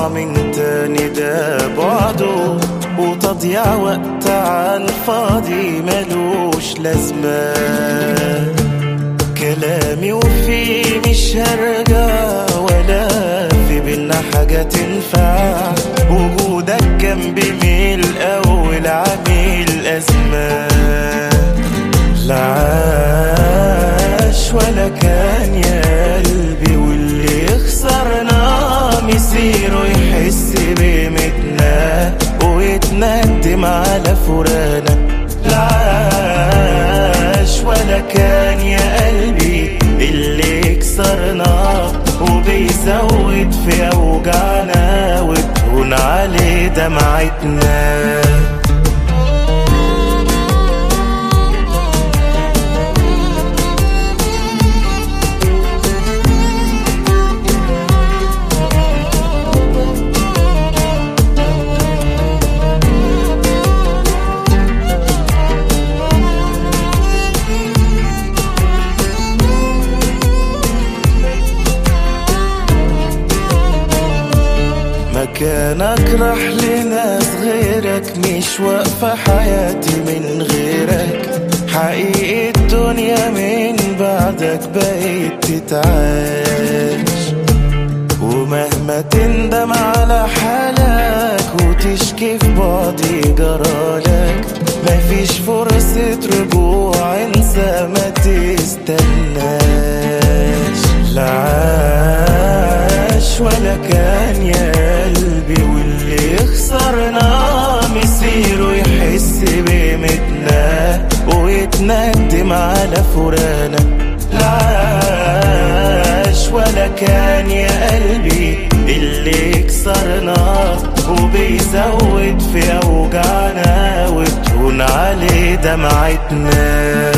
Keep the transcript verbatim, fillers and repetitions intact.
من تاني ده بعده وتضيع وقت عالفاضي ملوش لازمة. كلامي وفيه مش هرجع ولا في بينا حاجة تنفع، وجودك جنبي من الأول عامل أزمة. لا عاش ولا كان يا قلبي، واللي يخسرنا مصيره يحس بقيمتنا ويتندم على فراقنا. لا عاش ولا كان يا قلبي، اللي يكسرنا وبيزود في أوجعنا وتهون عليه دمعتنا. مكانك راح لناس غيرك، مش واقفة حياتي من غيرك. حقيقي الدنيا من بعدك بقيت تتعاش، ومهما تندم على حالك وتشكي في بعضي جرالك، مفيش فرصة رجوع انسى ما تستناش. لا عاش ولا كان يا قلبي، واللي يخسرنا مصيره يحس بقيمتنا ويتندم على فراقنا. لا عاش ولا كان يا قلبي، اللي يكسرنا وبيزود في أوجعنا وتهون عليه دمعتنا.